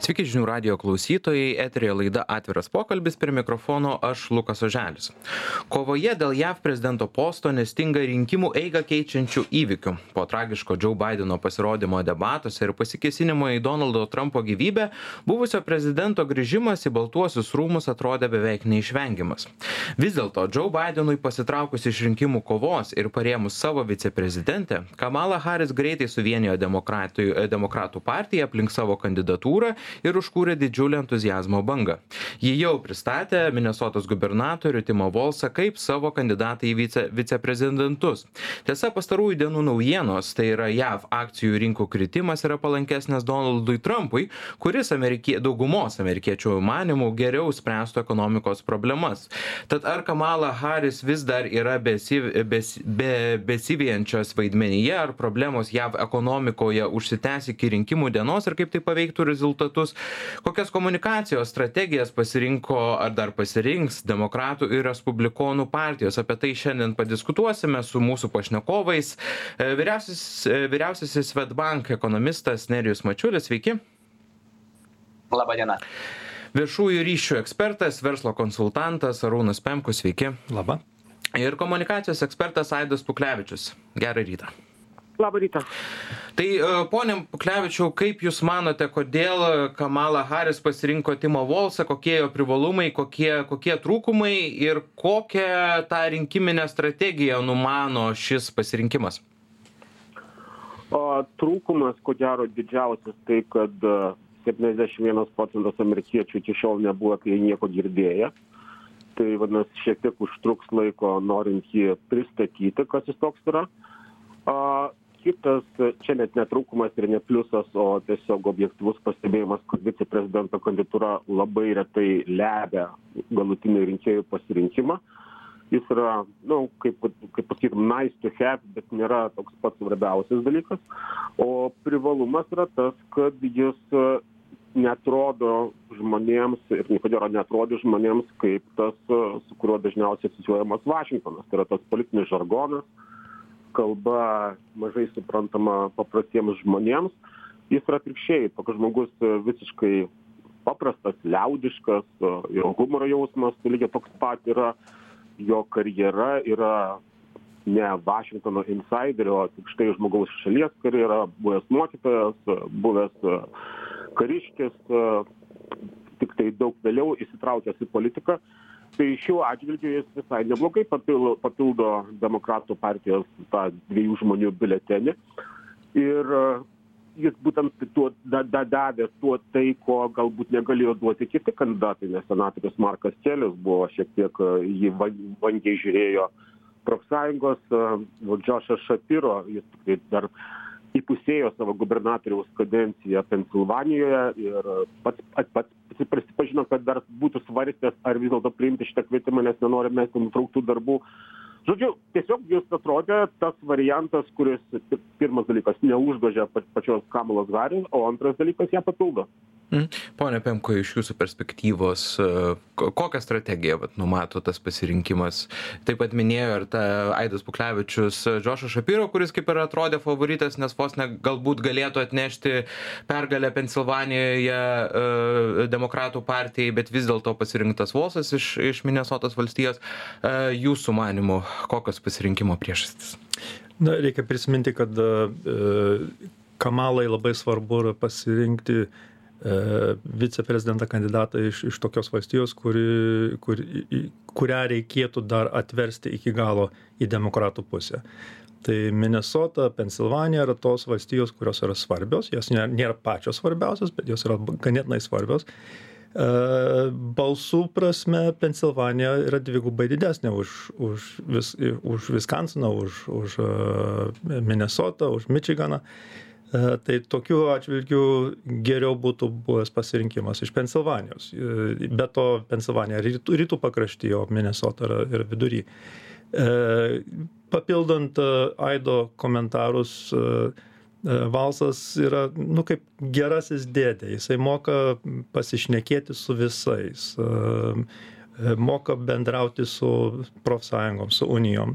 Sveiki žinių radijo klausytojai, eterėje laida Atviras pokalbis, prie mikrofono aš Lukas Oželis. Kovoje dėl JAV prezidento posto nestinga rinkimų eigą keičiančių įvykių. Po tragiško Joe Bideno pasirodymo debatuose ir pasikėsinimo į Donaldo Trumpo gyvybę, buvusio prezidento grįžimas į Baltuosius rūmus atrodė beveik neišvengiamas. Vis dėlto Joe Bidenui pasitraukus iš rinkimų kovos ir parėmus savo viceprezidentę, Kamala Harris greitai suvienijo demokratų partiją aplink savo kandidatūrą ir užkūrė didžiulį entuziazmo bangą. Ji jau pristatė Minesotos gubernatorių Timą Walzą kaip savo kandidatą į viceprezidentus. Tiesa, pastarųjų dienų naujienos, tai yra JAV akcijų rinkų kritimas, yra palankesnės Donaldui Trumpui, kuris daugumos amerikiečių manimų geriau spręstų ekonomikos problemas. Tad ar Kamala Harris vis dar yra besivijančios vaidmenyje, ar problemos JAV ekonomikoje užsitęs iki rinkimų dienos ir kaip tai paveiktų rezultatus, kokias komunikacijos strategijas pasirinko ar dar pasirinks demokratų ir respublikonų partijos. Apie tai šiandien padiskutuosime su mūsų pašnekovais. Vyriausiasis Swedbank ekonomistas Nerijus Mačiulis, sveiki. Labą dieną. Viešųjų ryšių ekspertas, verslo konsultantas Arūnas Pemkus, sveiki. Labą. Ir komunikacijos ekspertas Aidas Puklevičius. Gerą rytą. Labą rytą. Tai, pone Puklevičiau, kaip Jūs manote, kodėl Kamala Harris pasirinko Timą Walzą, kokie jo privalumai, kokie trūkumai ir kokią tą rinkiminę strategiją numano šis pasirinkimas? Trūkumas, ko gero, didžiausias tai, kad 71% amerikiečių iki šiol nebuvo apie jį nieko girdėję. Tai vadinasi, šiek tiek užtruks laiko norint jį pristatyti, kas jis toks yra. Kitas, čia net netrūkumas ir ne pliusas, o tiesiog objektyvus pastebėjimas, kad viceprezidento kandidatūra labai retai lemia galutinį rinkėjų pasirinkimą. Jis yra, kaip pasakytum, nice to have, bet nėra toks pats svarbiausias dalykas. O privalumas yra tas, kad jis neatrodo žmonėms ir nikodėl neatrodo žmonėms kaip tas, su kuriuo dažniausiai asocijuojamas Vašingtonas. Tai yra tas politinis žargonas, kalba mažai suprantama paprastiems žmonėms. Jis yra atvirkščiai, toks žmogus visiškai paprastas, liaudiškas, jo humoro jausmas, lygiai toks pat yra, jo karjera yra ne Vašingtono insiderio, tik štai žmogaus šalies karjera, buvęs mokytojas, buvęs kariškis, tik tai daug vėliau įsitraukęs į politiką. Tai šiuo atžvilgiu jis visai neblogai papildo demokratų partijos tą 2 žmonių biuletenį. Ir jis būtent davė tai, ko galbūt negalėjo duoti kiti kandidatai, nes senatorius Markas Kelis buvo šiek tiek, jį vangiai žiūrėjo profsąjungos, Džošas Šapiro, jis tikrai dar įpusėjo savo gubernatoriaus kadenciją Pensilvanijoje ir pats prisipažino, kad dar būtų svarstęs, ar vis dėlto priimti šitą kvietimą, nes nenori mesti nutrauktų darbų. Žodžiu, tiesiog jis atrodė tas variantas, kuris pirmas dalykas neužgožia pačios Kamalos Harris, o antras dalykas ją papildo. Pone Pemko, iš jūsų perspektyvos, kokią strategiją numato tas pasirinkimas? Taip pat minėjo ir Aidas Puklevičius Džošą Šapiro, kuris kaip ir atrodė favoritas, nes vos galbūt galėtų atnešti pergalę Pensilvanijoje demokratų partijai, bet vis dėlto pasirinktas Walzas iš Minesotos valstijos. Jūsų manymu, kokios pasirinkimo priežastys? Reikia prisiminti, kad Kamalai labai svarbu yra pasirinkti viceprezidentą kandidatą iš tokios valstijos, kurią reikėtų dar atversti iki galo į demokratų pusę. Tai Minesota, Pensilvanija yra tos valstijos, kurios yra svarbios. Jos nėra pačios svarbiausios, bet jos yra ganėtinai svarbios. Balsų prasme Pensilvanija yra dvigubai didesnė už Viskansiną, už Minesotą, už Mičiganą. Tai tokiu atžvilgiu geriau būtų buvęs pasirinkimas iš Pensilvanijos. Be to Pensilvanija rytų pakrašty, o Minesota yra vidury. Papildant Aido komentarus, Walzas yra, kaip gerasis dėdė. Jisai moka pasišnekėti su visais, moka bendrauti su profsąjungom, su unijom.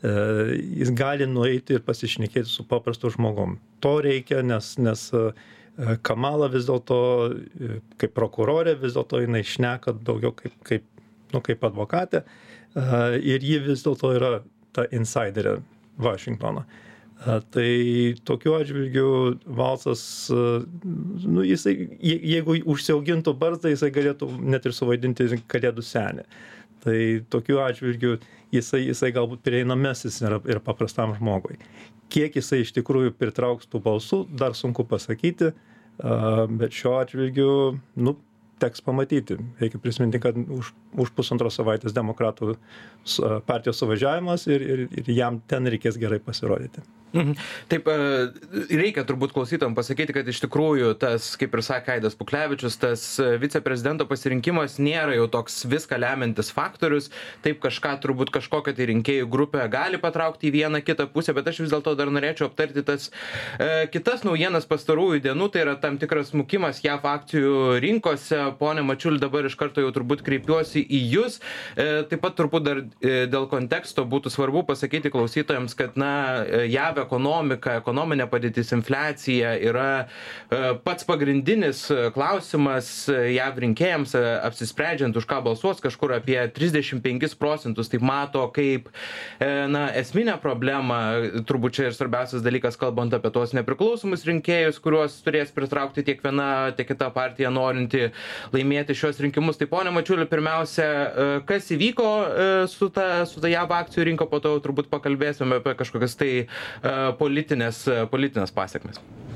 Jis gali nueiti ir pasišnekėti su paprastu žmogum. To reikia, nes Kamala vis dėlto, kaip prokurorė, vis dėlto jinai šneka daugiau kaip advokatė. Ir ji vis dėlto yra ta insiderė Vašingtono. Tai tokiu atžvilgiu Valcas, jisai, jeigu užsiaugintų barzdą, jisai galėtų net ir suvaidinti kalėdų senį. Tai tokiu atžvilgiu jisai galbūt prieinamesnis yra ir paprastam žmogui. Kiek jisai iš tikrųjų pritrauks tų balsų, dar sunku pasakyti, bet šiuo atžvilgiu, teks pamatyti. Reikia prisiminti, kad už pusantros savaitės demokratų partijos suvažiavimas ir jam ten reikės gerai pasirodyti. Taip, reikia turbūt klausytojams pasakyti, kad iš tikrųjų tas, kaip ir sakė Aidas Puklevičius, tas viceprezidento pasirinkimas nėra jau toks viską lemiantis faktorius. Taip, turbūt kažkokią tai rinkėjų grupę gali patraukti į vieną kitą pusę, bet aš vis dėlto dar norėčiau aptarti tas kitas naujienas pastarųjų dienų, tai yra tam tikras smukimas JAV akcijų rinkose. Pone Mačiuli, dabar iš karto jau turbūt kreipiuosi į jūs. Taip pat turbūt dar dėl konteksto būtų svarbu pasakyti klausytojams, kad JAV ekonominė padėtis, infliacija yra pats pagrindinis klausimas JAV rinkėjams, apsisprendžiant už ką balsuos, kažkur apie 35% taip mato kaip esminę problemą, turbūt čia ir svarbiausias dalykas, kalbant apie tuos nepriklausomus rinkėjus, kuriuos turės pritraukti tiek viena, tiek kita partija norinti laimėti šios rinkimus. Tai pone Mačiuli, pirmiausia, kas įvyko su ta JAV akcijų rinka, po to turbūt pakalbėsime apie kažkokias tai politinės pasiekmes.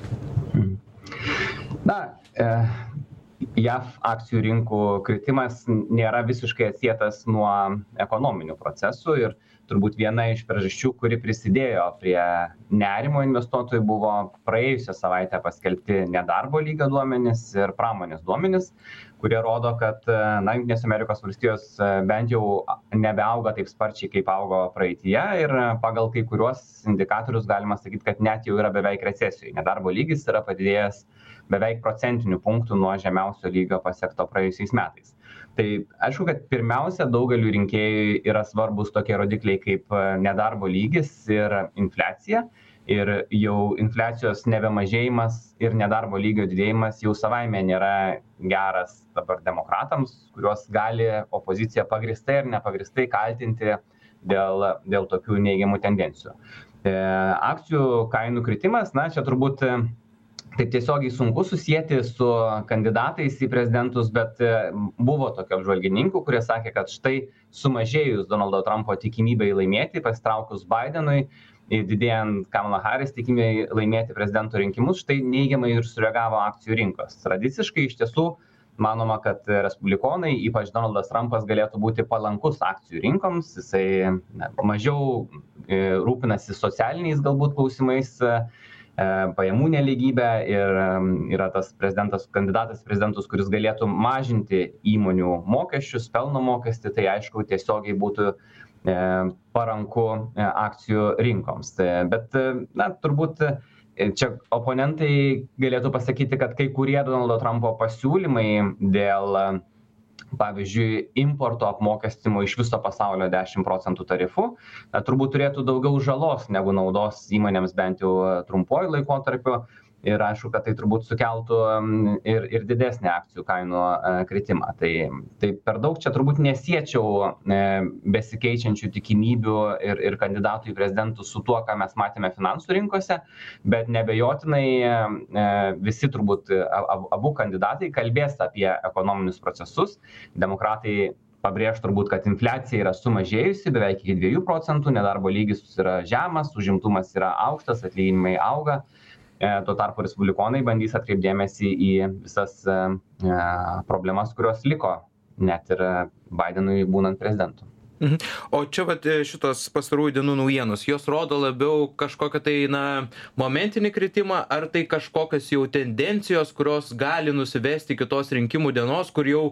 JAV akcijų rinkų kritimas nėra visiškai atsietas nuo ekonominių procesų ir turbūt viena iš priežasčių, kuri prisidėjo prie nerimo investuotojų, buvo praėjusią savaitę paskelbti nedarbo lygio duomenys ir pramonės duomenys, kurie rodo, kad Jungtinės Amerikos valstijos bent jau nebeauga taip sparčiai, kaip augo praeityje ir pagal kai kuriuos indikatorius galima sakyti, kad net jau yra beveik recesijoje. Nedarbo lygis yra padidėjęs beveik procentinių punktų nuo žemiausio lygio pasiekto praėjusiais metais. Tai aišku, kad pirmiausia daugeliu rinkėjų yra svarbus tokie rodikliai kaip nedarbo lygis ir infliacija. Ir jau infliacijos nebemažėjimas ir nedarbo lygio didėjimas jau savaime nėra geras dabar demokratams, kuriuos gali opozicija pagrįstai ir nepagristai kaltinti dėl tokių neigiamų tendencijų. Akcijų kainų kritimas, čia turbūt taip tiesiogiai sunku susijęti su kandidatais į prezidentus, bet buvo tokių apžvalgininkų, kurie sakė, kad štai sumažėjus Donaldo Trumpo tikimybei laimėti, pasitraukus Bidenui, didėjant Kamala Harris tikimybei laimėti prezidento rinkimus, štai neigiamai ir sureagavo akcijų rinkos. Tradiciškai iš tiesų manoma, kad respublikonai, ypač Donaldas Trumpas, galėtų būti palankus akcijų rinkoms, jisai mažiau rūpinasi socialiniais galbūt klausimais, pajamų nelygybę ir yra tas kandidatas prezidentus, kuris galėtų mažinti įmonių mokesčius, pelno mokestį, tai aišku tiesiogiai būtų paranku akcijų rinkoms. Bet turbūt čia oponentai galėtų pasakyti, kad kai kurie Donaldo Trumpo pasiūlymai dėl, pavyzdžiui, importo apmokestinimo iš viso pasaulio 10% tarifų, turbūt turėtų daugiau žalos negu naudos įmonėms bent jau trumpuoju laikotarpiu. Ir aišku, kad tai turbūt sukeltų ir didesnį akcijų kainų kritimą. Tai per daug čia turbūt nesiečiau besikeičiančių tikimybių ir kandidatų į prezidentus su tuo, ką mes matėme finansų rinkose, bet nebejotinai visi turbūt abu kandidatai kalbės apie ekonominius procesus. Demokratai pabrėž turbūt, kad infliacija yra sumažėjusi beveik iki 2%, nedarbo lygis yra žemas, užimtumas yra aukštas, atlyginimai auga. Tuo tarpu respublikonai bandys atkreipdėmėsi į visas problemas, kurios liko net ir Bidenui būnant prezidentu. O čia šitos pastarųjų dienų naujienos, jos rodo labiau kažkokią tai momentinį kritimą, ar tai kažkokios jau tendencijos, kurios gali nusivesti kitos rinkimų dienos, kur jau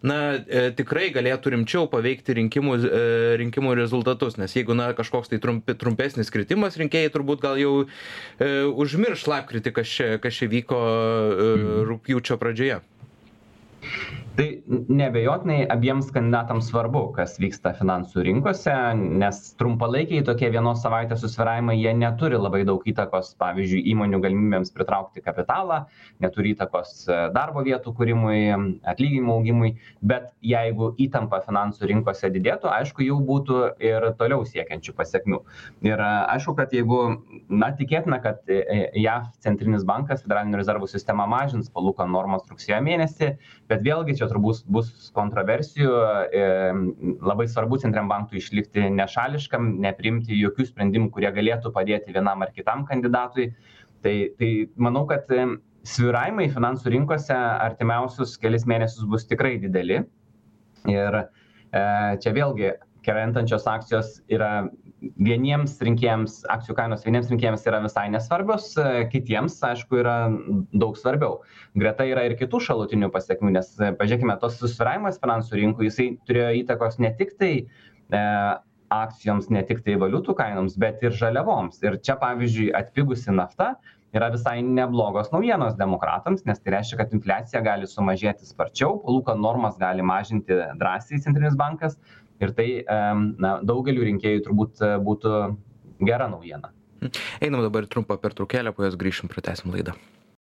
tikrai galėtų rimčiau paveikti rinkimų rezultatus, nes jeigu kažkoks tai trumpesnis kritimas, rinkėjai turbūt gal jau užmirš lapkritį, kas čia vyko rugpjūčio pradžioje. Tai neabejotinai abiems kandidatams svarbu, kas vyksta finansų rinkose, nes trumpalaikiai tokie vienos savaitės susvyravimai, jie neturi labai daug įtakos, pavyzdžiui, įmonių galimybėms pritraukti kapitalą, neturi įtakos darbo vietų kūrimui, atlyginimų augimui, bet jeigu įtampa finansų rinkose didėtų, aišku, jau būtų ir toliau siekiančių pasiekmių. Ir aišku, kad jeigu, tikėtina, kad JAV centrinis bankas, Federalinių rezervų sistema mažins palūkanų normas rugsėjo mėnesį, bet vėlgi čia turbūt bus kontroversijų, labai svarbu centriniam bankui išlikti nešališkam, nepriimti jokių sprendimų, kurie galėtų padėti vienam ar kitam kandidatui. Tai manau, kad svyravimai finansų rinkose artimiausius kelis mėnesius bus tikrai dideli. Ir čia vėlgi krentančios akcijos yra vieniems rinkėjams, akcijų kainos vieniems rinkėjams yra visai nesvarbios, kitiems, aišku, yra daug svarbiau. Greta yra ir kitų šalutinių pasiekmių, nes, pažiūrėkime, tos susvyravimas finansų rinkų, jisai turėjo įtakos ne tik tai akcijoms, ne tik tai valiutų kainoms, bet ir žaliavoms. Ir čia, pavyzdžiui, atpigusi nafta yra visai neblogos naujienos demokratams, nes tai reiškia, kad infliacija gali sumažėti sparčiau, palūkanų normas gali mažinti drąsiai centrinis bankas. Ir tai daugeliu rinkėjų turbūt būtų gera naujiena. Einam dabar trumpą pertraukėlę, po jos grįšim, pratęsim laidą.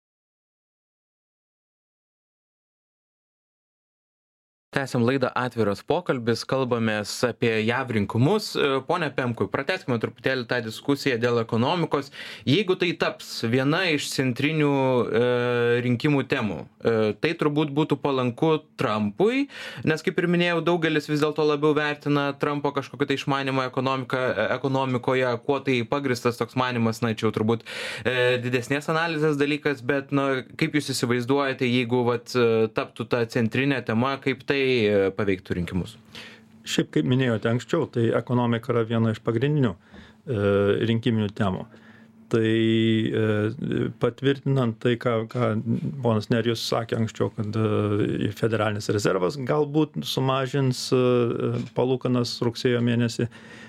Tęsiam laidą Atviras pokalbis, kalbamės apie JAV rinkimus. Pone Pemkui, pratęskime truputėlį tą diskusiją dėl ekonomikos. Jeigu tai taps viena iš centrinių rinkimų temų, tai turbūt būtų palanku Trumpui, nes, kaip ir minėjau, daugelis vis dėlto labiau vertina Trumpo kažkokį tai išmanymą ekonomikoje, kuo tai pagristas toks manimas, čia jau turbūt didesnės analizės dalykas, bet kaip jūs įsivaizduojate, jeigu taptų ta centrinė tema, kaip tai paveiktų rinkimus? Šiaip, kaip minėjote anksčiau, tai ekonomika yra viena iš pagrindinių rinkiminių temų. Tai patvirtinant tai, ką ponas Nerijus sakė anksčiau, kad Federalinis rezervas galbūt sumažins palūkanas rugsėjo mėnesį,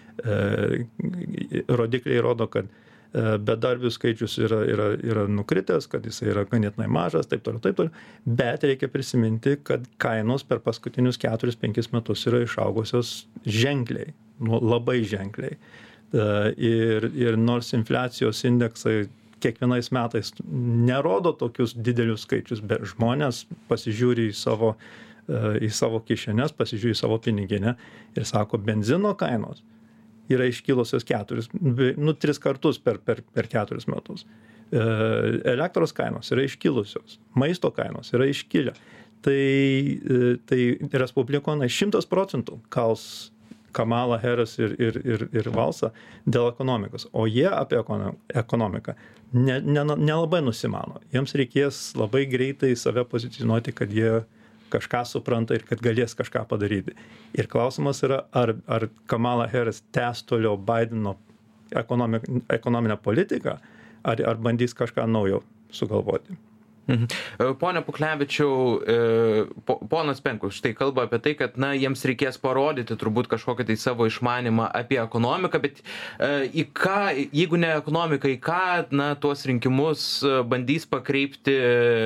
rodikliai rodo, kad bedarbių skaičius yra nukritęs, kad jis yra ganėtinai mažas, taip toliau. Bet reikia prisiminti, kad kainos per paskutinius 4-5 metus yra išaugusios ženkliai, labai ženkliai. Ir nors infliacijos indeksai kiekvienais metais nerodo tokius didelius skaičius, bet žmonės pasižiūri į savo kišenes, pasižiūri į savo piniginę ir sako, benzino kainos yra iškilusios 3 kartus per 4 metus. Elektros kainos yra iškilusios, maisto kainos yra iškilę. Tai respublikonai 100% kals Kamala Harris ir Valsą dėl ekonomikos, o jie apie ekonomiką nelabai nusimano. Jiems reikės labai greitai save pozicionuoti, kad jie kažką supranta ir kad galės kažką padaryti. Ir klausimas yra, ar Kamala Harris tęs toliau Bideno ekonominę politiką, ar bandys kažką naujo sugalvoti. Pone Puklevičiau, ponas Penkus štai kalba apie tai, kad jiems reikės parodyti turbūt kažkokį tai savo išmanymą apie ekonomiką, bet į ką, jeigu ne ekonomiką, į ką tuos rinkimus bandys pakreipti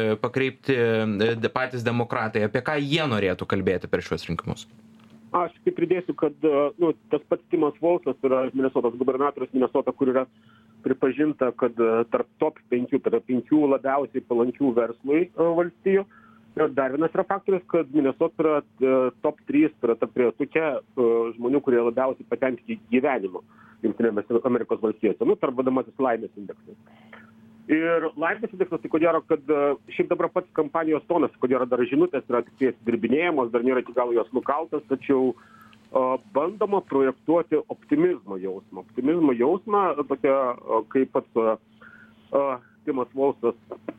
patys demokratai, apie ką jie norėtų kalbėti per šiuos rinkimus? Aš tik pridėsiu, kad tas pats Timas Volsas yra Minesotos gubernatorius Minesota, kur yra pripažinta, kad tarp top 5 labiausiai palankių verslui valstijų. Ir dar vienas yra faktorius, kad Minesota yra top 3, yra ta prietuke žmonių, kurie labiausiai patenkinti gyvenimu Jungtinėse Amerikos valstijose, tarp vadinamasis laimės indeksas. Ir laimės indeksas, tai kodėl, kad šiaip dabar pats kampanijos tonas, kodėl dar žinutės yra tik tai atidirbinėjamos, dar nėra iki galo jos nukaltas, tačiau bandoma projektuoti optimizmo jausmą. Optimizmo jausmą, tokia, kaip pats Timas Volsas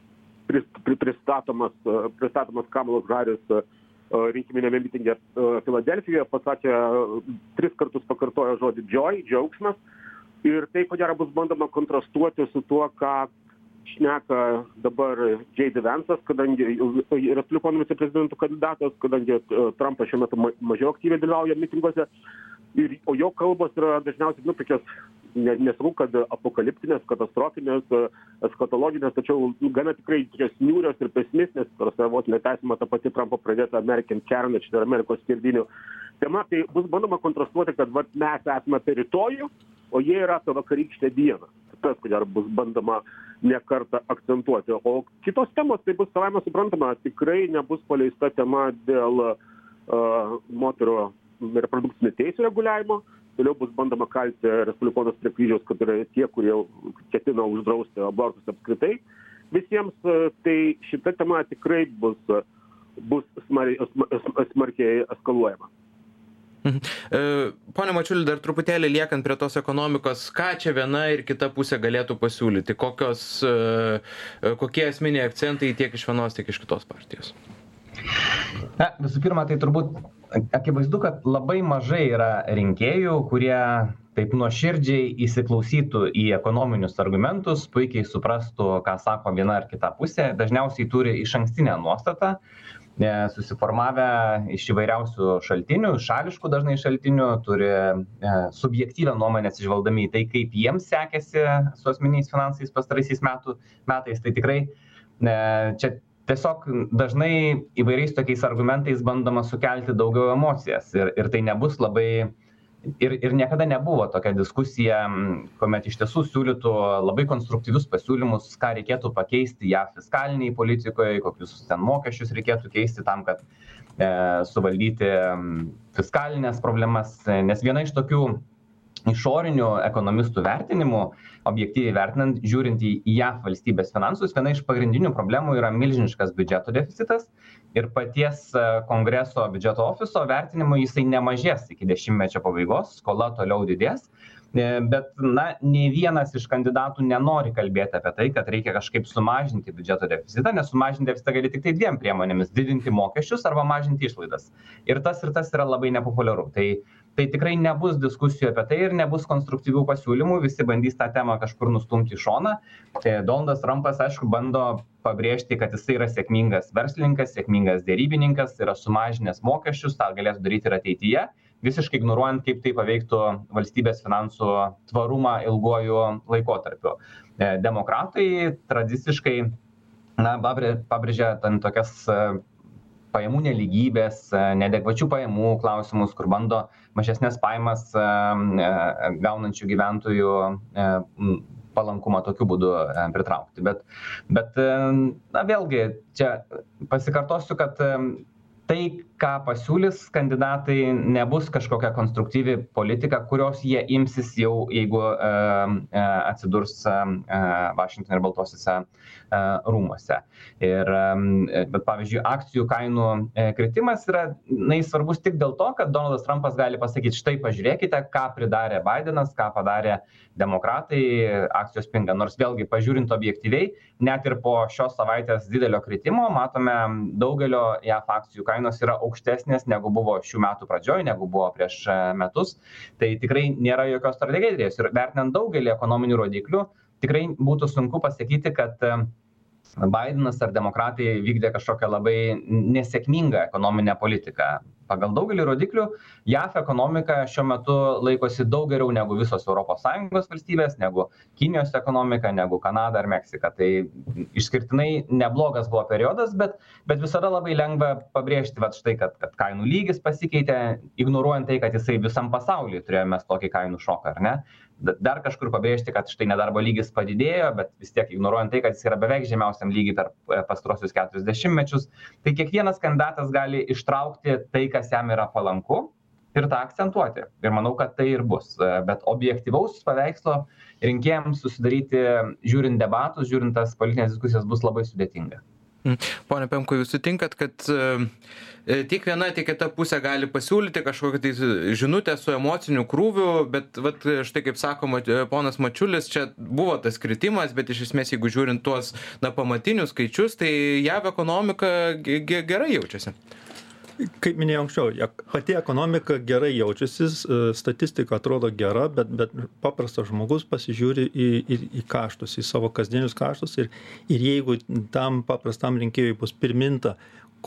pristatomas Kamalos Harris rinkiminėme mitinge Filadelfijoje, pasakė, 3 kartus pakartojo žodį joy, džiaugsmas. Ir tai, ko gero, bus bandoma kontrastuoti su tuo, ką šneka dabar J.D. Vance'as, kadangi respublikonų viceprezidentų kandidatas, kadangi Trumpas šiuo metu mažiau aktyviai dalyvauja mitinguose. O jo kalbos yra dažniausiai, tokios, nesakau, kad apokaliptinės, katastrofinės, eskatologinės, tačiau gana tikrai tokios niūrios ir pesimistinės, kurios vos netęsima ta pati Trumpo pradėta American Carnage, tai Amerikos skerdynių tema, tai bus bandoma kontrastuoti, kad mes esame apie rytojų, o jie yra apie vakarykštę dieną. Tas, ko gero, bus bandoma ne kartą akcentuoti. O kitos temos, tai bus savaime suprantama, tikrai nebus paleista tema dėl moterų reprodukcinių teisų reguliavimo. Toliau bus bandoma kalti respublikonus prie kryžiaus, kad yra tie, kurie ketina uždrausti abortus apskritai visiems. Tai šita tema tikrai bus smarkiai eskaluojama. Pone Mačiuli, dar truputėlį liekant prie tos ekonomikos, ką čia viena ir kita pusė galėtų pasiūlyti? Kokie esminiai akcentai tiek iš vienos, tiek iš kitos partijos? Na, visų pirma, tai turbūt akivaizdu, kad labai mažai yra rinkėjų, kurie taip nuoširdžiai įsiklausytų į ekonominius argumentus, puikiai suprastų, ką sako viena ar kita pusė. Dažniausiai turi išankstinę nuostatą, susiformavę iš įvairiausių šaltinių, šališkų dažnai šaltinių, turi subjektyvę nuomonę atsižvelgdami į tai, kaip jiems sekėsi su asmeniniais finansais pastaraisiais metais. Tai tikrai čia tiesiog dažnai įvairiais tokiais argumentais bandoma sukelti daugiau emocijas ir tai nebus labai, ir niekada nebuvo tokia diskusija, kuomet iš tiesų siūlytų labai konstruktyvius pasiūlymus, ką reikėtų pakeisti JAV fiskaliniai politikoje, kokius ten mokesčius reikėtų keisti tam, kad suvaldyti fiskalinės problemas, nes viena iš tokių išorinių ekonomistų vertinimų, objektyviai vertinant, žiūrint į JAV valstybės finansus, viena iš pagrindinių problemų yra milžiniškas biudžeto deficitas ir paties Kongreso biudžeto ofiso vertinimu jisai nemažės iki dešimtmečio pabaigos, skola toliau didės. Bet, nei vienas iš kandidatų nenori kalbėti apie tai, kad reikia kažkaip sumažinti biudžeto deficitą, nes sumažinti deficitą gali tik tai dviem priemonėmis - didinti mokesčius arba mažinti išlaidas. Ir tas yra labai nepopuliaru. Tai tikrai nebus diskusijų apie tai ir nebus konstruktyvių pasiūlymų, visi bandys tą temą kažkur nustumti į šoną. Donaldas Trumpas, aišku, bando pabrėžti, kad jisai yra sėkmingas verslininkas, sėkmingas derybininkas, yra sumažinęs mokesčius, tą galėtų daryti ir ateityje, visiškai ignoruojant, kaip tai paveiktų valstybės finansų tvarumą ilguoju laikotarpiu. Demokratai tradiciškai pabrėžia tokias pajamų nelygybės, neadekvačių pajamų klausimus, kur bando mažesnės pajamas gaunančių gyventojų palankumą tokiu būdu pritraukti. Bet vėlgi, čia pasikartosiu, kad tai, ką pasiūlys kandidatai, nebus kažkokia konstruktyvi politika, kurios jie imsis jau, jeigu atsidurs Vašingtone ir Baltuosiuose rūmuose. Bet, pavyzdžiui, akcijų kainų kritimas yra svarbus tik dėl to, kad Donaldas Trumpas gali pasakyti, štai pažiūrėkite, ką pridarė Bidenas, ką padarė demokratai, akcijos pinga. Nors vėlgi, pažiūrint objektyviai, net ir po šios savaitės didelio kritimo, matome, daugelio JAV akcijų kainos yra aukštesnės negu buvo šių metų pradžioje, negu buvo prieš metus. Tai tikrai nėra jokios strategijos. Ir vertinant daugelį ekonominių rodiklių, tikrai būtų sunku pasakyti, kad Bidenas ar demokratai vykdė kažkokią labai nesėkmingą ekonominę politiką. Pagal daugelį rodiklių, JAV ekonomika šiuo metu laikosi daug geriau negu visos ES valstybės, negu Kinijos ekonomika, negu Kanada ar Meksika. Tai išskirtinai neblogas buvo periodas, bet visada labai lengva pabrėžti, štai, kad kainų lygis pasikeitė, ignoruojant tai, kad jisai visam pasaulyje turėjome tokį kainų šoką, ar ne? Dar kažkur pabrėžti, kad štai nedarbo lygis padidėjo, bet vis tiek ignoruojant tai, kad jis yra beveik žemiausiam lygiai per pastaruosius 40 mečius. Tai kiekvienas kandidatas gali ištraukti tai, kas jam yra palanku ir tą akcentuoti. Ir manau, kad tai ir bus. Bet objektyvaus paveikslo rinkėjams susidaryti, žiūrint debatus, žiūrint tas politinės diskusijas, bus labai sudėtinga. Pone Pemku, jūs sutinkat, kad tiek viena, tiek kita pusė gali pasiūlyti kažkokią tai žinutę su emociniu krūviu, bet štai kaip sakoma, ponas Mačiulis, čia buvo tas kritimas, bet iš esmės, jeigu žiūrint tuos pamatinius skaičius, tai JAV ekonomika gerai jaučiasi. Kaip minėjau anksčiau, pati ekonomika gerai jaučiasi, statistika atrodo gera, bet paprastas žmogus pasižiūri į kaštus, į savo kasdienius kaštus ir jeigu tam paprastam rinkėjui bus priminta,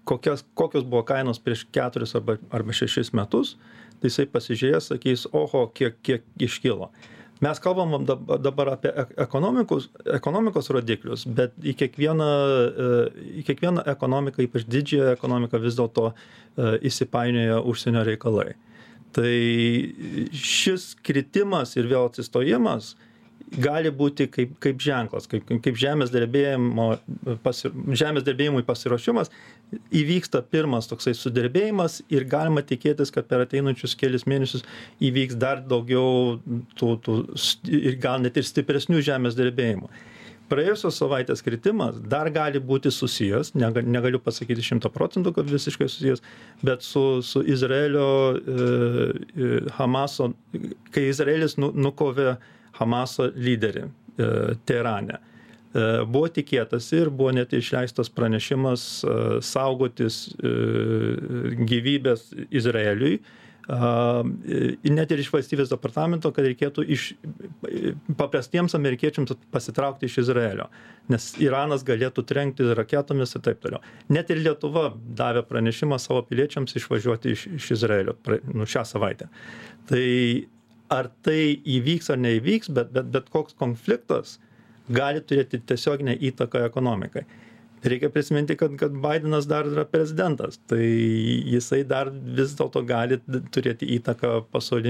kokios buvo kainos prieš 4 arba 6 metus, tai jisai pasižiūrės, sakys, oho, kiek iškilo. Mes kalbam dabar apie ekonomikos rodiklius, bet į kiekvieną ekonomiką, ypač didžiąją ekonomiką, vis dėlto įsipainioja užsienio reikalai. Tai šis kritimas ir vėl atsistojimas gali būti kaip ženklas, kaip žemės drebėjimui pasiruošimas, įvyksta pirmas toksai sudrebėjimas ir galima tikėtis, kad per ateinančius kelis mėnesius įvyks dar daugiau ir gal net ir stipresnių žemės drebėjimų. Praėjusios savaitės kritimas dar gali būti susijęs, negaliu pasakyti 100%, kad visiškai susijęs, bet su Izraelio Hamaso, kai Izraelis nukovė Hamaso lyderį Teherane. Buvo tikėtasi ir buvo net išleistas pranešimas saugotis gyvybės Izraeliui, net ir iš valstybės departamento, kad reikėtų paprastiems amerikiečiams pasitraukti iš Izraelio, nes Iranas galėtų trenkti raketomis ir taip toliau. Net ir Lietuva davė pranešimą savo piliečiams išvažiuoti iš Izraelio šią savaitę. Tai ar tai įvyks ar neįvyks, bet koks konfliktas gali turėti tiesioginę įtaką ekonomikai. Reikia prisiminti, kad Bidenas dar yra prezidentas, tai jisai dar vis dėlto gali turėti įtaką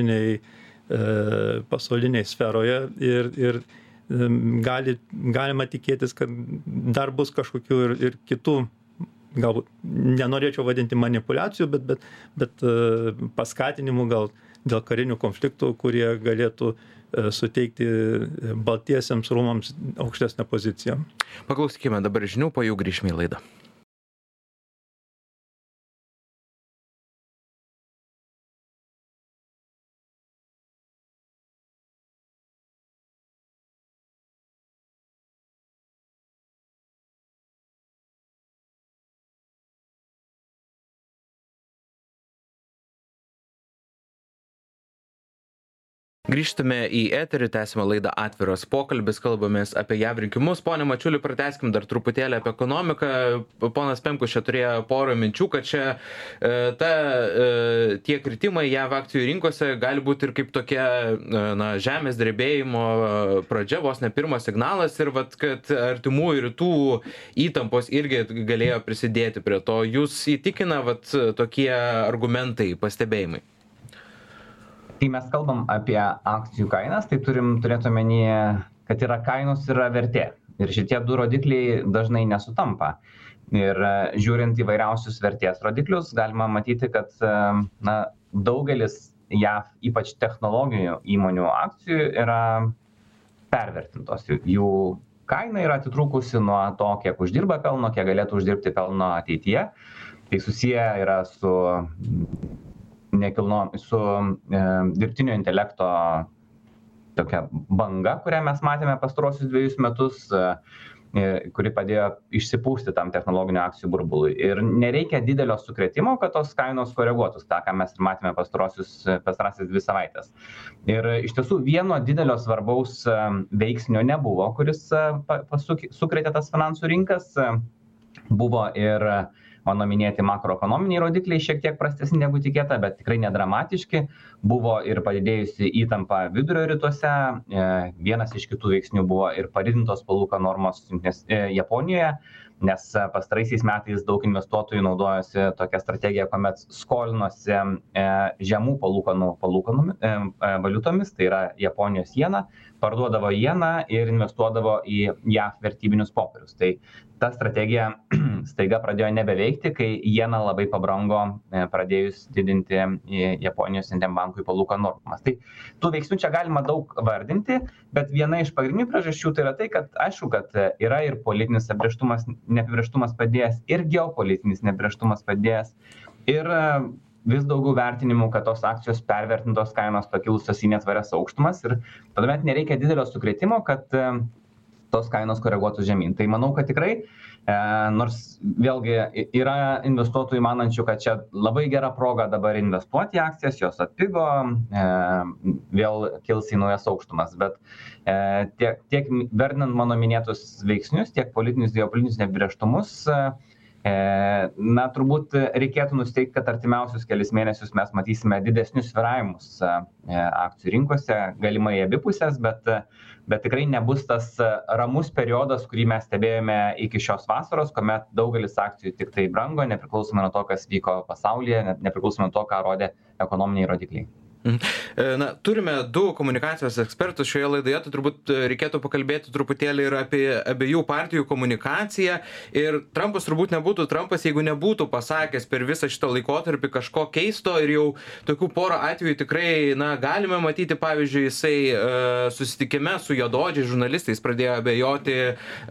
pasauliniai sferoje ir galima tikėtis, kad dar bus kažkokių ir kitų, galbūt nenorėčiau vadinti manipulacijų, bet paskatinimų gal dėl karinių konfliktų, kurie galėtų suteikti Baltiesiems rūmams aukštesnę poziciją. Paklausykime dabar žinių, po jų grįžime į laidą. Grįžtame į eterį, tęsime laidą Atviras pokalbis, kalbamės apie JAV rinkimus. Pone Mačiuli, pratęskim dar truputėlį apie ekonomiką. Ponas Pemkus čia turėjo porą minčių, kad čia tie kritimai JAV akcijų rinkose gali būti ir kaip tokia žemės drebėjimo pradžia, vos ne pirmas signalas, ir kad artimųjų rytų įtampos irgi galėjo prisidėti prie to. Jūs įtikina tokie argumentai, pastebėjimai? Kai mes kalbam apie akcijų kainas, tai turim turėti omenyje, kad yra kainos ir yra vertė. Ir šitie du rodikliai dažnai nesutampa. Ir žiūrint įvairiausius vertės rodiklius, galima matyti, kad daugelis JAV, ypač technologinių įmonių akcijų, yra pervertintos. Jų kaina yra atitrūkusi nuo to, kiek uždirba pelno, kiek galėtų uždirbti pelno ateityje. Tai susiję yra su dirbtinio intelekto tokia banga, kurią mes matėme pastarosius 2 metus, kuri padėjo išsipūsti tam technologinių akcijų burbului. Ir nereikia didelio sukrėtimo, kad tos kainos koreguotus, tą, ką mes matėme pastarąsias 2 savaitės. Ir iš tiesų vieno didelio svarbaus veiksnio nebuvo, kuris sukrėtė tas finansų rinkas. Buvo ir mano minėti makroekonominiai rodikliai šiek tiek prastesni negu tikėta, bet tikrai nedramatiški. Buvo ir padidėjusi įtampa vidurio rytuose. Vienas iš kitų veiksnių buvo ir padidintos palūkanų normos Japonijoje, nes pastaraisiais metais daug investuotojų naudojosi tokia strategija, kuomet skolinosi žemų palūkanų valiutomis, tai yra Japonijos jena, parduodavo jeną ir investuodavo į JAV vertybinius popierius. Tai ta strategija staiga pradėjo nebeveikti, kai jena labai pabrango, pradėjus didinti Japonijos centriniam bankui palūkanų normas. Tai tų veiksnių čia galima daug vardinti, bet viena iš pagrindinių priežasčių tai yra tai, kad aišku, kad yra ir politinis neapibrėžtumas padėjęs, ir geopolitinis neapibrėžtumas padėjęs, ir vis daugiau vertinimų, kad tos akcijos pervertintos, kainos pakilusios į netvarias aukštumas, ir tada nereikia didelio sukrėtimo, kad tos kainos koreguotų žemyn. Tai manau, kad tikrai, nors vėlgi yra investuotojų manančių, kad čia labai gera proga dabar investuoti į akcijas, jos atpigo, vėl kils į naujas aukštumas. Bet tiek vertinant mano minėtus veiksnius, tiek politinius, geopolitinius neapibrėžtumus, Na, turbūt reikėtų nusteikti, kad artimiausius kelius mėnesius mes matysime didesnius svyravimus akcijų rinkose, galimai abi pusės, bet tikrai nebus tas ramus periodas, kurį mes stebėjome iki šios vasaros, kuomet daugelis akcijų tik tai brango, nepriklausomai nuo to, kas vyko pasaulyje, nepriklausomai nuo to, ką rodė ekonominiai rodikliai. Na, turime du komunikacijos ekspertus šioje laidoje, tai turbūt reikėtų pakalbėti truputėlį ir apie abiejų partijų komunikaciją. Ir Trumpas turbūt nebūtų Trumpas, jeigu nebūtų pasakęs per visą šitą laikotarpį kažko keisto, ir jau tokių porą atvejų tikrai, na, galime matyti. Pavyzdžiui, jisai susitikime su juodaodžiais žurnalistais pradėjo abejoti,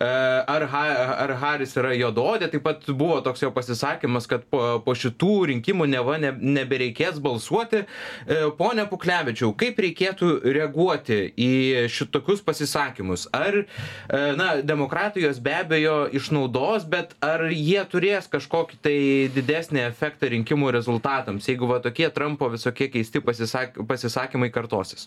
ar Harris yra juodaodė. Taip pat buvo toks jo pasisakymas, kad po šitų rinkimų nebereikės balsuoti. Pone Puklevičiau, kaip reikėtų reaguoti į šitokius pasisakymus? Ar, na, demokratijos be abejo išnaudos, bet ar jie turės kažkokį tai didesnį efektą rinkimų rezultatams, jeigu va tokie Trumpo visokie keisti pasisakymai kartosis?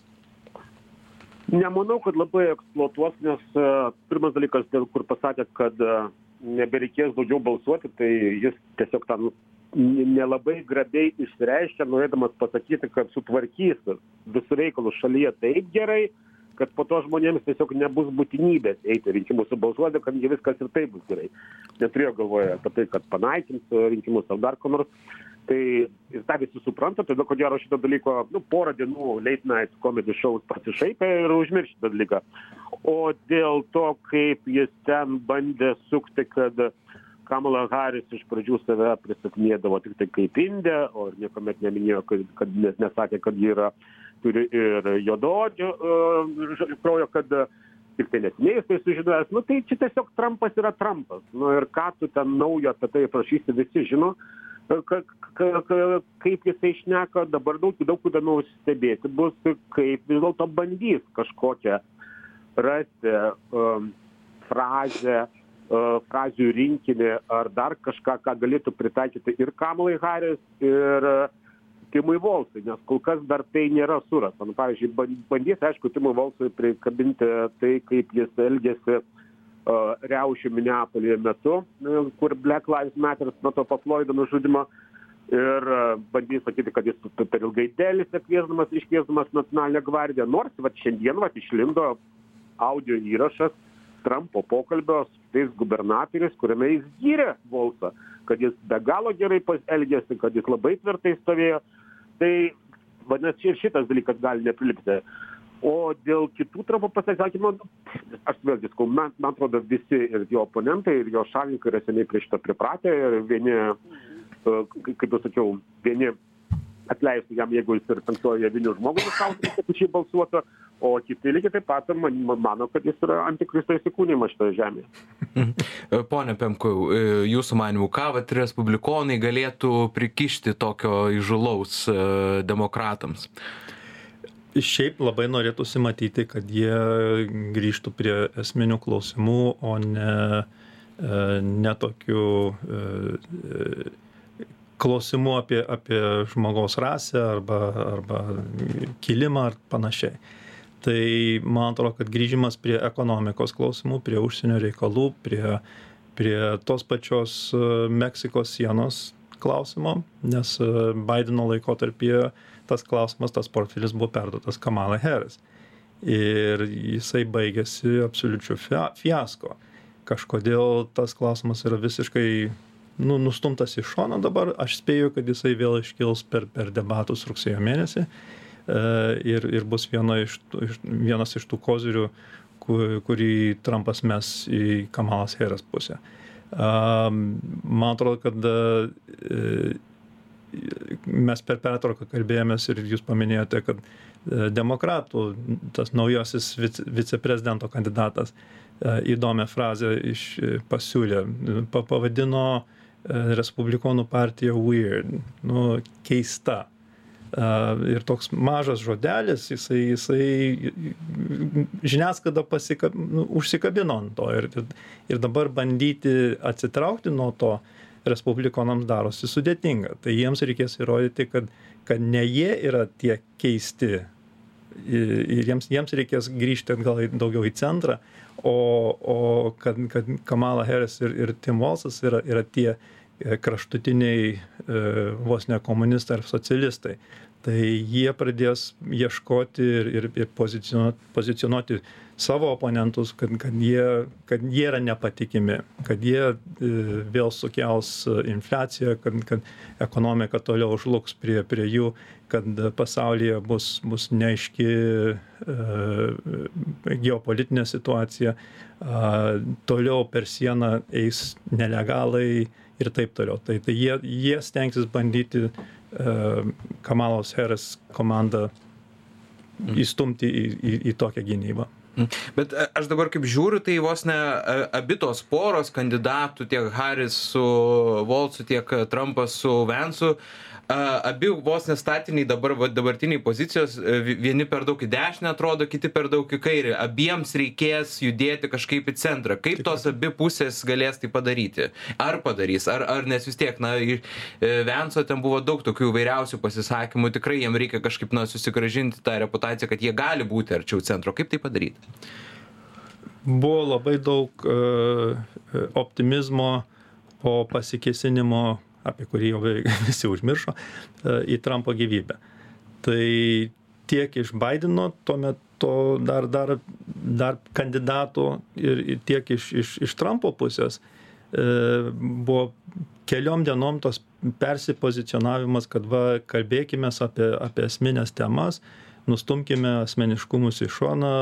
Nemanau, kad labai eksploatuos, nes pirmas dalykas, kur pasakė, kad nebereikės daugiau balsuoti, tai jis tiesiog tam nelabai grabiai išreiškia, norėdamas pasakyti, kad sutvarkys visų reikalų šalyje taip gerai, kad po to žmonėms tiesiog nebus būtinybės eiti rinkimus balsuoti, kad viskas ir taip bus gerai. Neturėjo galvoje apie tai, kad panaikins rinkimus ar dar ko nors. Tai ir tą visi supranta, todėl ko gero šito dalyko, porą dienų late night comedy shows pasišaipė ir užmirš šitą dalyką. O dėl to, kaip jis ten bandė sukti, kad Kamala Harris iš pradžių save pristatinėdavo tik tai kaip indė, o niekuomet neminėjo, kad nesakė, kad ji turi ir juodaodžių kraujo, kad tik tai nesiniai tai sužinojęs. Nu tai čia tiesiog Trumpas yra Trumpas. Nu ir ką tu ten naujo apie tai prašysi, visi žino, kaip jisai šneka. Dabar daug įdomiau stebėti bus, kaip vis dėlto bandys kažkokią rasti frazių rinkinį ar dar kažką, ką galėtų pritaikyti ir Kamalai Harris, ir Timui Volsui, nes kol kas dar tai nėra surasta. Nu, pavyzdžiui, bandys, aišku, Timui Volsui prikabinti tai, kaip jis elgėsi riaušių Minneapolyje metu, kur Black Lives Matter metu po Floydo nužudimo, ir bandys sakyti, kad jis per ilgai dėlėsi iškviesdamas Nacionalinę gvardiją, nors šiandien išlindo audio įrašas Trumpo pokalbio su tais gubernatoriais, kuriame jis gyrė Volsą, kad jis be galo gerai elgėsi, kad jis labai tvirtai stovėjo. Tai, vadinasi, ir šitas dalykas gali neprilipti. O dėl kitų Trumpo pasisakymų, aš vėlgi sakau, man atrodo, visi ir jo oponentai, ir jo šalininkai yra seniai prie šito pripratę, ir vieni, kaip jau sakiau, vieni atleistų jam, jeigu jis ir penktojo javinių žmogų nuskautų, kad šį balsuotų, o kiti lygiai taip pat mano, kad jis yra antikristo įsikūnimas šitoje žemėje. Pone Pemkau, jūsų manimų, ką respublikonai galėtų prikišti tokio įžūlaus demokratams? Šiaip labai norėtųsi matyti, kad jie grįžtų prie esminių klausimų, o ne tokių klausimų apie žmogaus rasę arba kilimą ar panašiai. Tai man atrodo, kad grįžimas prie ekonomikos klausimų, prie užsienio reikalų, prie tos pačios Meksikos sienos klausimo, nes Bideno laikotarpyje tas klausimas, tas portfelis buvo perduotas Kamalai Harris. Ir jisai baigėsi absoliučiu fiasko. Kažkodėl tas klausimas yra visiškai nustumtas į šoną dabar. Aš spėju, kad jisai vėl iškils per debatus rugsėjo mėnesį. Ir bus vienas iš tų kozirių, kurį Trumpas mes į Kamalas Harris pusę. Man atrodo, kad mes per pertrauką kalbėjomės ir jūs paminėjote, kad demokratų tas naujasis viceprezidento kandidatas įdomią frazę pasiūlė, pavadino Respublikonų partiją weird, keista. Ir toks mažas žodelis, jisai žiniasklaida užsikabino ant to ir dabar bandyti atsitraukti nuo to respublikonams darosi sudėtinga. Tai jiems reikės įrodyti, kad ne jie yra tie keisti ir jiems reikės grįžti atgal daugiau į centrą, o kad Kamala Harris ir Tim Walzas yra tie kraštutiniai vos ne komunistai ar socialistai. Tai jie pradės ieškoti ir pozicionuoti savo oponentus, kad jie yra nepatikimi, kad jie vėl sukels infliaciją, kad ekonomika toliau žlugs prie jų, kad pasaulyje bus neaiški geopolitinė situacija, toliau per sieną eis nelegalai ir taip toliau. Tai jie stengsis bandyti Kamalos Harris komandą įstumti į tokią gynybą. Bet aš dabar kaip žiūriu, tai vos ne abi tos poros kandidatų, tiek Harris su Voltsu, tiek Trumpas su Vansu, abi vos nestatiniai dabartiniai pozicijos, vieni per daug į dešinę atrodo, kiti per daug į kairę. Abiems reikės judėti kažkaip į centrą. Kaip tos abi pusės galės tai padaryti? Ar padarys? Ar nes vis tiek, Vanso ten buvo daug tokių įvairiausių pasisakymų, tikrai jiem reikia kažkaip susigrąžinti tą reputaciją, kad jie gali būti arčiau centro. Kaip tai padaryti? Buvo labai daug optimizmo po pasikėsinimo, apie kurį jau visi užmiršo, į Trumpo gyvybę. Tai tiek iš Bideno, tuo metu dar kandidatų ir tiek iš Trumpo pusės buvo keliom dienom tos persipozicionavimas, kad kalbėkime apie esminės temas, nustumkime asmeniškumus į šoną,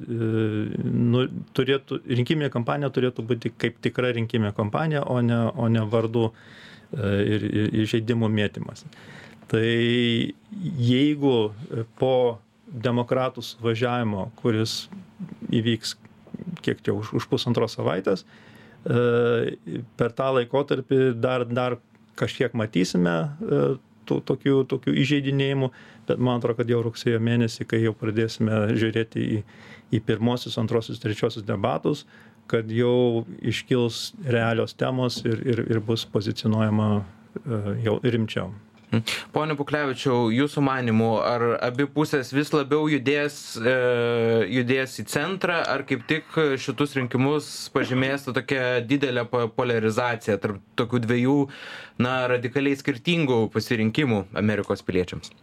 rinkiminė kampanija turėtų būti kaip tikra rinkiminė kampanija, o ne vardų ir įžeidimų mėtymas. Tai jeigu po demokratų suvažiavimo, kuris įvyks kiek čia už pusantros savaitės, per tą laikotarpį dar kažkiek matysime tokių įžeidinėjimų, bet man atrodo, kad jau rugsėjo mėnesį, kai jau pradėsime žiūrėti į pirmosius, antrosius, trečiosius debatus, kad jau iškils realios temos ir bus pozicionuojama jau rimčiau. Pone Puklevičiau, jūsų manymu, ar abi pusės vis labiau judės į centrą, ar kaip tik šitus rinkimus pažymės tokia didelė polarizacija tarp tokių dviejų, radikaliai skirtingų pasirinkimų Amerikos piliečiams?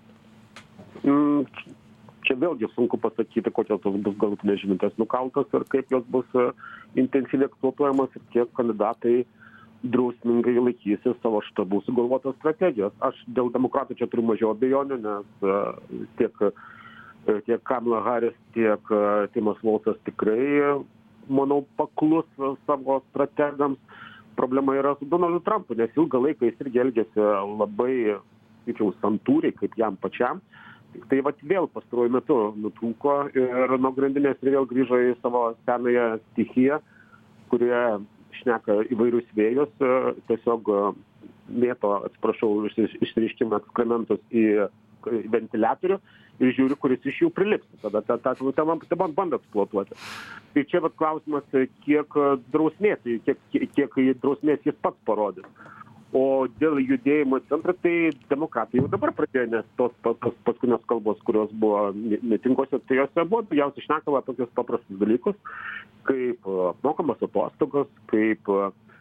Čia vėlgi sunku pasakyti, kokios tos bus galutinės žinutės nukaltos ir kaip jos bus intensyviai eksploatuojamos ir kiek kandidatai drausmingai laikysis savo štabų sugalvotos strategijos. Aš dėl demokratų čia turiu mažiau abejonių, nes tiek Kamala Harris, tiek Timas Voltsas tikrai, manau, paklus savo strategams. Problema yra su Donaldu Trumpu, nes ilgą laiką jis irgi elgėsi labai, sakyčiau, santūriai, kaip jam pačiam. Tai vėl pastaruoju metu nutrūko ir nuo grandinės ir vėl grįžo į savo senąją stichiją, kurie šneka įvairius vėjus, tiesiog mėto, atsiprašau, išsireiškimą ekskrementus į ventiliatorių ir žiūri, kuris iš jų prilips. Tada tą temą bando eksploatuoti. Tai čia klausimas, kiek drausmės jis pats parodys. O dėl judėjimo į centrą, tai demokratai jau dabar pradėjo, nes tos paskutinės kalbos, kurios buvo mitinguose, tai jose buvo daugiausiai šnekama apie tokius paprastus dalykus, kaip apmokamas atostogos, kaip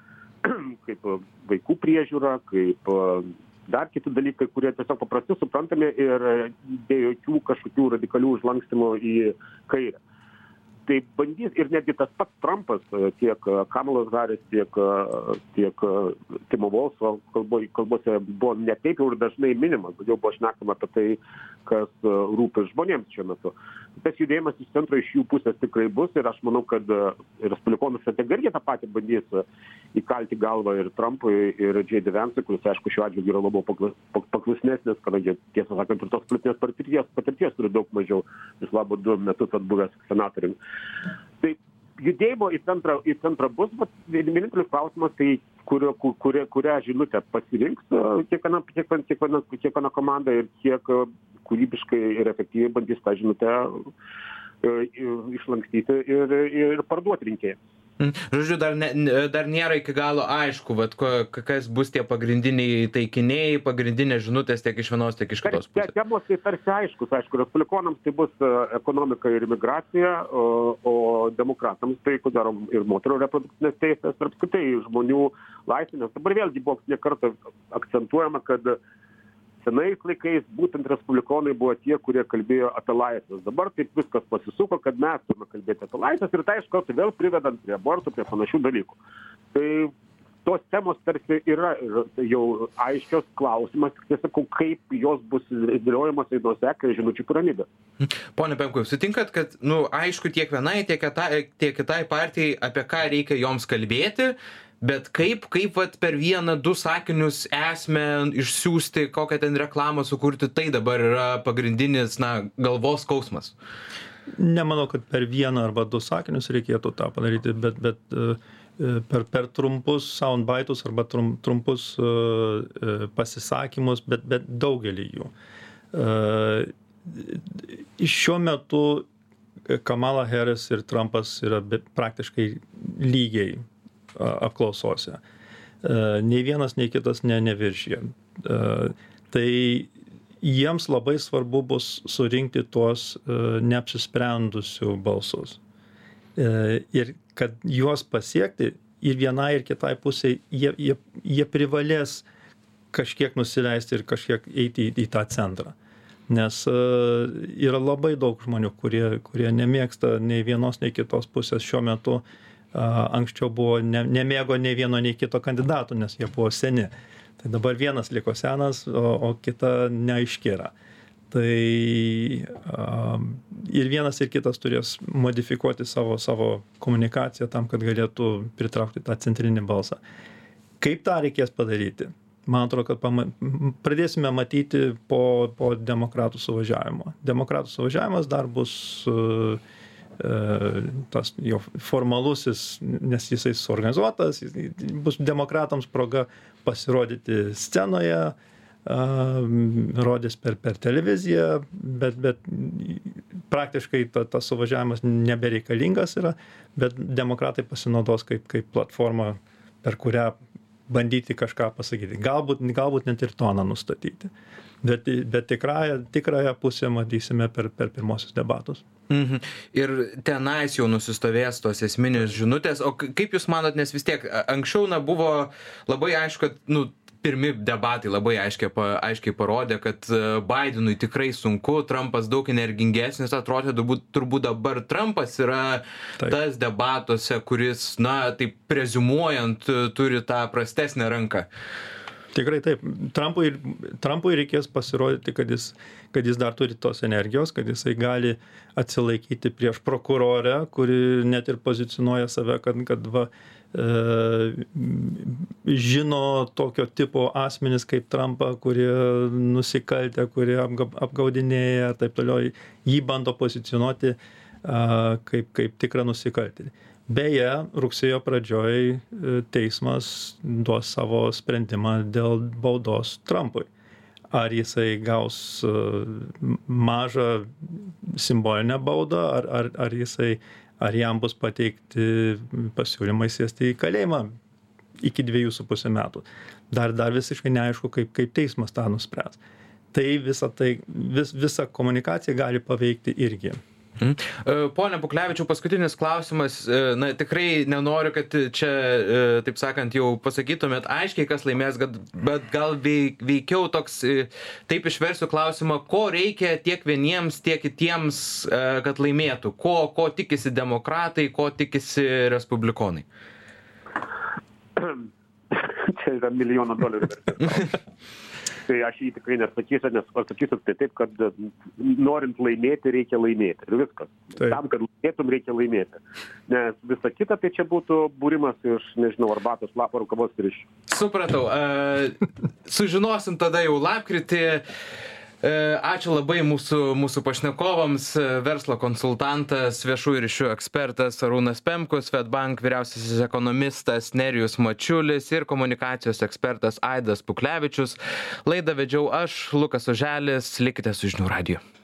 vaikų priežiūra, kaip dar kiti dalykai, kurie tiesiog paprasti, suprantami ir be jokių kažkokių radikalių užlankstymų į kairę. Tai bandys ir netgi tas pats Trumpas, tiek Kamalos Harris, tiek Timo Voltso kalbose buvo ne taip jau ir dažnai minimas, daugiau buvo šnekama apie tai, kas rūpi žmonėms šiuo metu. Tas judėjimas iš centro iš jų pusės tikrai bus ir aš manau, kad ir respublikonų strategai irgi tą patį bandys įkalti galvą ir Trumpui, ir J.D. Vance'ui, kuris, aišku, šiuo atžvilgiu yra labiau paklusnesnis, kadangi, tiesą sakant, ir tos politinės patirties turi daug mažiau, vis labo 2 metus atbuvęs senatoriumi. Tai judėjimo į centrą bus, bet vienintelis klausimas, tai kurią žinutę pasirinks kiekviena komanda ir kiek kūrybiškai ir efektyviai bandys tą žinutę išlankstyti ir parduoti rinkėjams. Žodžiu, dar nėra iki galo aišku, kas bus tie pagrindiniai taikiniai, pagrindinės žinutės tiek iš vienos, tiek iš kitos pusės. Temos tai tarsi aiškus, respublikonams tai bus ekonomika ir imigracija, o demokratams tai, ko daro, ir moterų reprodukcinės teisės, ir apskritai žmonių laisvė, nes dabar vėlgi buvo ne kartą akcentuojama, kad senais laikais būtent respublikonai buvo tie, kurie kalbėjo apie laisvės. Dabar taip viskas pasisuko, kad mes turime kalbėti apie laisvės ir tai aišku, vėl privedant prie abortų, prie panašių dalykų. Tai tos temos tarsi yra jau aiškios, klausimas, tiesiog kaip jos bus dėliojamos į nuoseklę žinučių piramidę. Pone Pemkau, sutinkat, kad, aišku, tiek vienai, tiek kitai partijai, apie ką reikia joms kalbėti, bet kaip vat per vieną, du sakinius esmę išsiųsti, kokią ten reklamą sukurti, tai dabar yra pagrindinis, galvos skausmas? Nemanau, kad per vieną arba du sakinius reikėtų tą padaryti, bet per trumpus soundbites arba trumpus pasisakymus, bet daugelį jų. Šiuo metu Kamala Harris ir Trumpas yra praktiškai lygiai apklausose. Nei vienas, nei kitas neviršija. Tai jiems labai svarbu bus surinkti tuos neapsisprendusių balsus. Ir kad juos pasiekti ir vienai ir kitai pusiai, jie privalės kažkiek nusileisti ir kažkiek eiti į tą centrą. Nes yra labai daug žmonių, kurie nemėgsta nei vienos, nei kitos pusės šiuo metu. Anksčiau buvo nemėgo nei vieno, nei kito kandidatų, nes jie buvo seni. Tai dabar vienas liko senas, o kita neaiški yra. Tai ir vienas ir kitas turės modifikuoti savo komunikaciją tam, kad galėtų pritraukti tą centrinį balsą. Kaip tą reikės padaryti? Man atrodo, kad pradėsime matyti po demokratų suvažiavimo. Demokratų suvažiavimas dar bus tas jo formalusis, nes jisai suorganizuotas, bus demokratams proga pasirodyti scenoje, rodys per televiziją, bet praktiškai tas suvažiavimas nebereikalingas yra, bet demokratai pasinaudos kaip platforma, per kurią bandyti kažką pasakyti. Galbūt net ir toną nustatyti. Bet tikrąją pusę matysime per pirmosius debatus. Ir tenais jau nusistovės tos esminės žinutės. O kaip Jūs manot, nes vis tiek anksčiau buvo labai aišku, kad pirmi debatai labai aiškiai parodė, kad Bidenui tikrai sunku, Trumpas daug energingesnis, atrodė turbūt dabar Trumpas yra tas debatuose, kuris, taip preziumuojant, turi tą prastesnę ranką. Tikrai taip. Trumpui reikės pasirodyti, kad jis dar turi tos energijos, kad jisai gali atsilaikyti prieš prokurorę, kuri net ir pozicionuoja save, kad žino tokio tipo asmenis kaip Trumpą, kurie nusikaltę, kurie apgaudinėja ir taip toliau. Jį bando pozicionuoti kaip tikrą nusikaltėlį. Beje, rugsėjo pradžioj teismas duos savo sprendimą dėl baudos Trumpui. Ar jisai gaus mažą simbolinę baudą, ar jam bus pateikti pasiūlymai sėsti į kalėjimą iki 2,5 metų. Dar visiškai neaišku, kaip teismas tą nuspręs. Tai visa komunikacija gali paveikti irgi. Pone Puklevičiau, paskutinis klausimas. Tikrai nenoriu, kad čia, taip sakant, jau pasakytumėt aiškiai, kas laimės, bet gal veikiau toks, taip išversiu klausimą, ko reikia tiek vieniems, tiek kitiems, kad laimėtų? Ko tikisi demokratai, ko tikisi respublikonai? Čia yra $1 milijono. Tai aš jį tikrai nesakysiu, nes pasakysiu tai taip, kad norint laimėti, reikia laimėti. Ir viskas. Taip. Tam, kad laimėtum, reikia laimėti. Nes visa kita, tai čia būtų būrimas iš, arbatos lapo ar kavos tirščių. Supratau. Sužinosim tada jau lapkritį. Ačiū labai mūsų pašnekovams. Verslo konsultantas, viešųjų ryšių ekspertas Arūnas Pemkus, Swedbank vyriausiasis ekonomistas Nerijus Mačiulis ir komunikacijos ekspertas Aidas Puklevičius. Laidą vedžiau aš, Lukas Oželis. Likite su Žinių radiju.